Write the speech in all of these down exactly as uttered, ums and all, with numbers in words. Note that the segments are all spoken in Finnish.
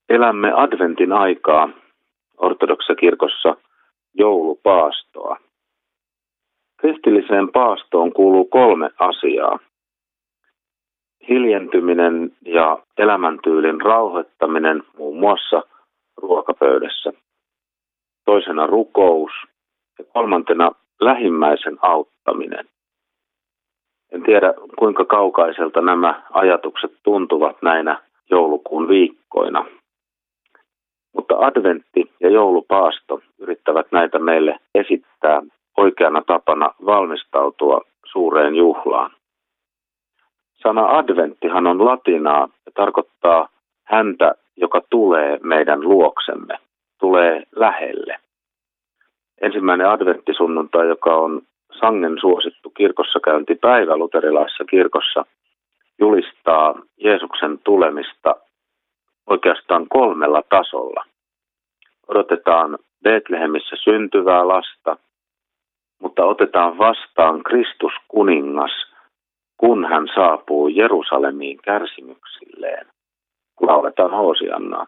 Elämme adventin aikaa ortodoksissa kirkossa joulupaastoa. Kristilliseen paastoon kuuluu kolme asiaa. Hiljentyminen ja elämäntyylin rauhoittaminen muun muassa ruokapöydässä. Toisena rukous ja kolmantena lähimmäisen auttaminen. En tiedä, kuinka kaukaiselta nämä ajatukset tuntuvat näinä joulukuun viikkoina. Mutta adventti ja joulupaasto yrittävät näitä meille esittää oikeana tapana valmistautua suureen juhlaan. Sana adventtihan on latinaa ja tarkoittaa häntä, joka tulee meidän luoksemme, tulee lähelle. Ensimmäinen adventtisunnuntai, joka on sangen suosittu kirkossakäyntipäivä luterilaisessa kirkossa, julistaa Jeesuksen tulemista oikeastaan kolmella tasolla. Odotetaan Betlehemissä syntyvää lasta, mutta otetaan vastaan Kristus kuningas, kun hän saapuu Jerusalemiin kärsimyksilleen. Lauletaan Hoosiannaa.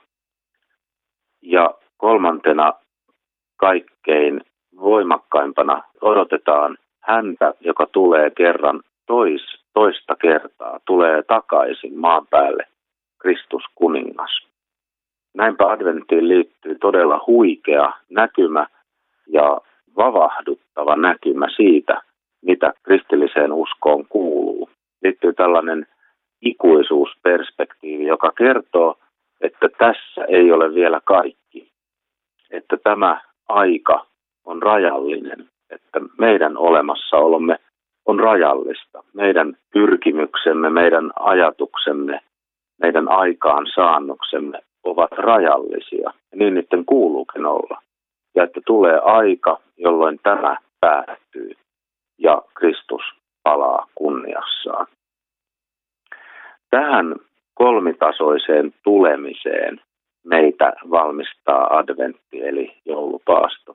Ja kolmantena kaikkein voimakkaimpana odotetaan häntä, joka tulee kerran tois, toista kertaa, tulee takaisin maan päälle, Kristus kuningas. Näinpä adventtiin liittyy todella huikea näkymä ja vavahduttava näkymä siitä, mitä kristilliseen uskoon kuuluu. Liittyy tällainen ikuisuusperspektiivi, joka kertoo, että tässä ei ole vielä kaikki. Että tämä aika on rajallinen, että meidän olemassaolomme on rajallista. Meidän pyrkimyksemme, meidän ajatuksemme, meidän aikaansaannoksemme ovat rajallisia. Ja niin niiden kuuluukin olla. Ja että tulee aika, jolloin tämä päättyy ja Kristus palaa kunniassaan. Tähän kolmitasoiseen tulemiseen meitä valmistaa adventti eli joulupaasto.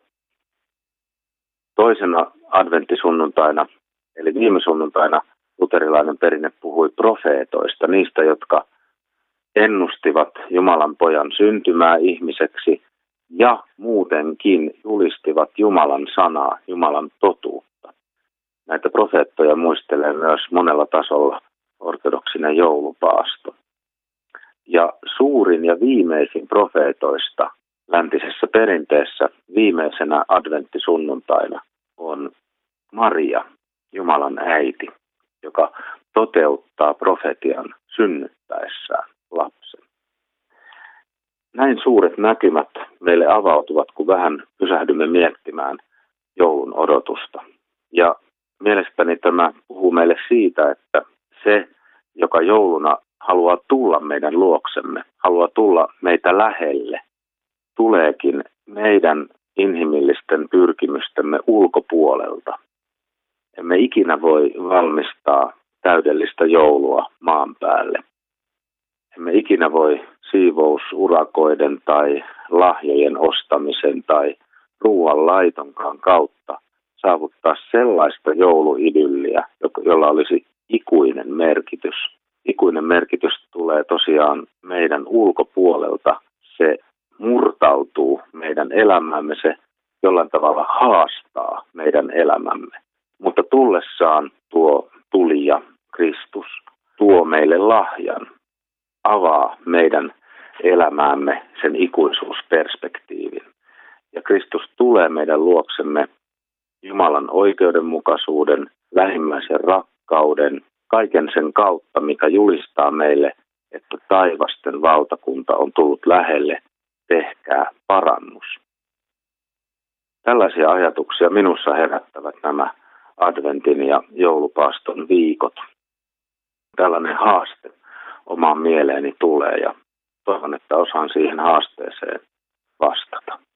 Toisena adventtisunnuntaina eli viime sunnuntaina luterilainen perinne puhui profeetoista, niistä, jotka ennustivat Jumalan pojan syntymää ihmiseksi ja muutenkin julistivat Jumalan sanaa, Jumalan totuutta. Näitä profeettoja muistelee myös monella tasolla ortodoksinen joulupaasto. Ja suurin ja viimeisin profeetoista läntisessä perinteessä viimeisenä adventtisunnuntaina on Maria, Jumalan äiti, joka toteuttaa profetian synnyttäessään lapsen. Näin suuret näkymät meille avautuvat, kun vähän pysähdymme miettimään joulun odotusta. Ja mielestäni tämä puhuu meille siitä, että se, joka jouluna haluaa tulla meidän luoksemme, haluaa tulla meitä lähelle, tuleekin meidän inhimillisten pyrkimystemme ulkopuolelta. Emme ikinä voi valmistaa täydellistä joulua maan päälle. Emme ikinä voi siivousurakoiden tai lahjojen ostamisen tai ruoan laitonkaan kautta saavuttaa sellaista jouluidylliä, jolla olisi ikuinen merkitys. Ikuinen merkitys tulee tosiaan meidän ulkopuolelta. Se murtautuu meidän elämämme, se jollain tavalla haastaa meidän elämämme. Mutta tullessaan tuo tulija Kristus tuo meille lahjan, avaa meidän elämäämme sen ikuisuusperspektiivin. Ja Kristus tulee meidän luoksemme Jumalan oikeudenmukaisuuden, lähimmäisen rakkauden, kaiken sen kautta, mikä julistaa meille, että taivasten valtakunta on tullut lähelle, tehkää parannus. Tällaisia ajatuksia minussa herättävät nämä adventin ja joulupaaston viikot. Tällainen haaste omaan mieleeni tulee ja toivon, että osaan siihen haasteeseen vastata.